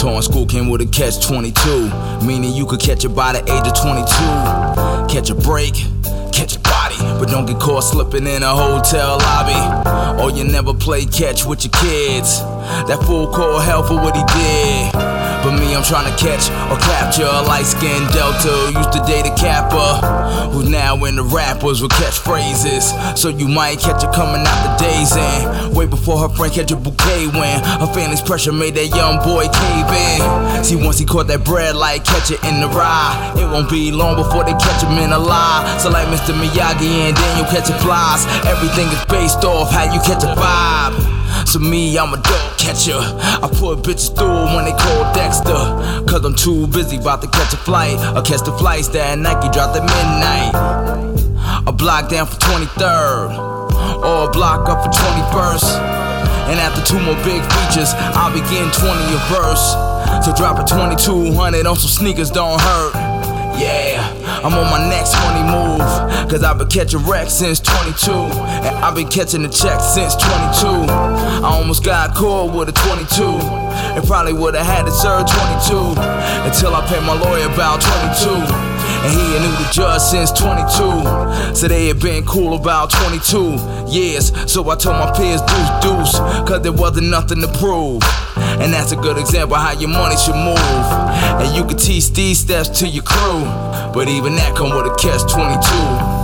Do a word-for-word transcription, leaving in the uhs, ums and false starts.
taught in school came with a catch twenty-two, meaning you could catch it by the age of twenty-two. Catch a break, catch a body, but don't get caught slipping in a hotel lobby. Or you never play catch with your kids. That fool called hell for what he did. But me, I'm trying to catch or capture a light-skinned Delta who used to date a Kappa, who's now in the rappers with catchphrases. So you might catch her coming out the days in, way before her friend catch a bouquet when her family's pressure made that young boy cave in. See, once he caught that bread like catch it in the rye, it won't be long before they catch him in a lie. So like Mister Miyagi and Daniel catching flies, everything is based off how you catch a vibe. So me, I'm a dog catcher. I put bitches through when they call Dexter, cause I'm too busy about to catch a flight, or catch the flights that Nike dropped at midnight. A block down for twenty-third, or a block up for twenty-first. And after two more big features, I'll be getting twenty a verse. So drop a twenty-two hundred on some sneakers don't hurt. Yeah, I'm on my next money move, cause I've been catching wrecks since twenty-two, and I've been catching the check since twenty-two. I almost got caught with a twenty-two, and probably would've had to serve twenty-two, until I paid my lawyer about twenty-two, and he knew the judge since twenty-two, so they had been cool about twenty-two years. So I told my peers deuce deuce, cause there wasn't nothing to prove. And that's a good example how your money should move. And you can teach these steps to your crew, but even that come with a catch twenty-two.